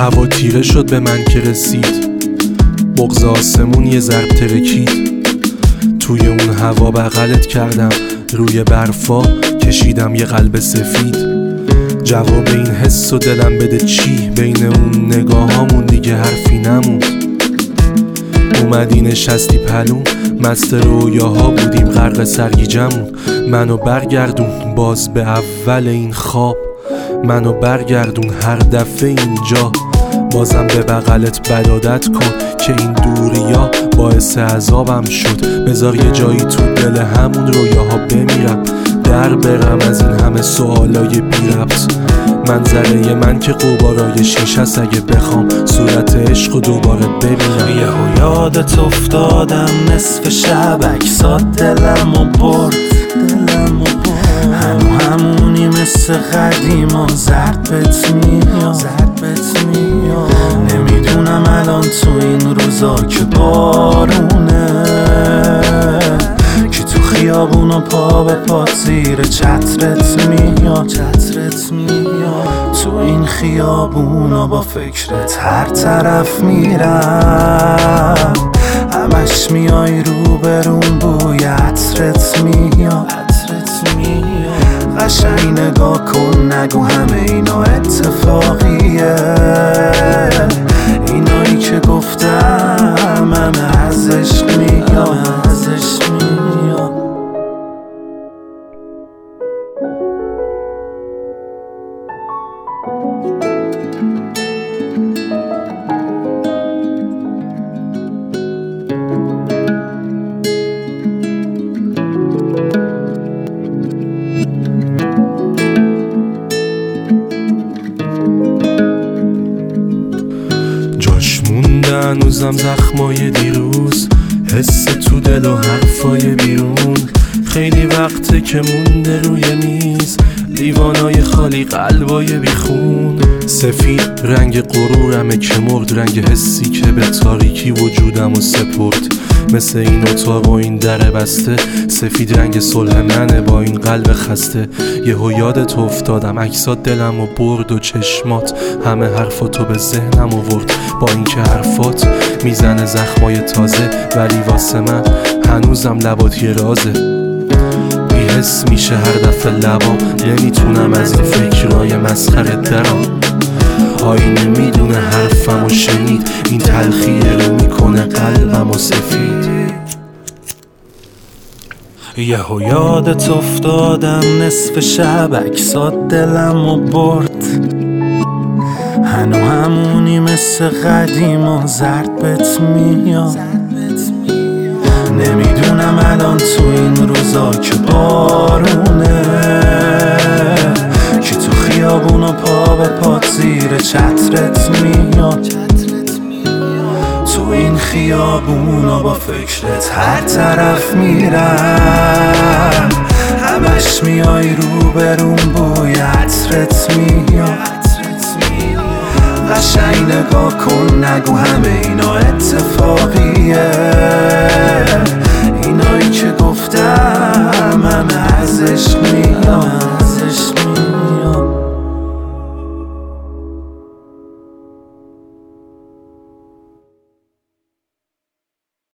هوا تیره شد به من که رسید، بغض آسمون یه ضرب ترکید. توی اون هوا بغلت کردم، روی برفا کشیدم یه قلب سفید. جواب این حس و دلم بده چی؟ بین اون نگاهامون دیگه حرفی نموند. اومدی نشستی پلوم، مست رویاها بودیم غرق سرگیجمون. منو برگردون باز به اول این خواب، منو برگردون هر دفعه اینجا. بازم به بغلت بدادت کن که این دوریا باعث عذابم شد. بذار یه جایی تو دل همون رویاها بمیرم، در برم از این همه سوالای بی ربط. منظره من که قبارای شیشه است، اگه بخوام صورت عشقو دوباره ببینم. یهو یادت افتادم نصف شب، عکسات دلمو برد. همونی مثل قدیم و زرد بهت میاد. نمیدونم الان تو این روزا که بارونه، که تو خیابون و پا به پات زیر چترت میاد. تو این خیابون و با فکرت هر طرف میرم، همش میای رو برون بوی عطرت میاد. قشنگ نگاه کن نگو همه اینا اتفاقیه، اینایی که گفتم همه از عشق میاد. جاش مونده هنوزم زخمای دیروز، حس تو دل و حرفای بیرون. خیلی وقته که مونده روی میز، لیوانای خالی قلبای بیخون. سفید رنگ غرورمه که مرد، رنگ حسی که به تاریکی وجودمو سپرد. مثل این اتاق و این در بسته، سفید رنگ صلح منه با این قلب خسته. یهو یادت افتادم، عکسات دلمو برد و چشمات همه حرفاتو به ذهنم آورد. با اینکه حرفات میزنه زخمای تازه، ولی واسه من هنوزم لبات یه رازه. بی‌حس میشه هر دفعه لبام، نمیتونم از این فکرای مسخره درام. آینه میدونه حرفمو شنید، این تلخیه رو میکنه قلبمو سفید. یهو یادت افتادم نصف شب، عکسات دلمو برد. همونی مثل قدیم و زرد بهت میاد. نمیدونم الان تو این روزا که بارونه، که تو خیابون و پا به پات زیر چترت میاد. تو این خیابون و با فکرت هر طرف میرم، همش میای رو برون بوی عطرت میاد. قشنگ نگاه کن نگو همه اینا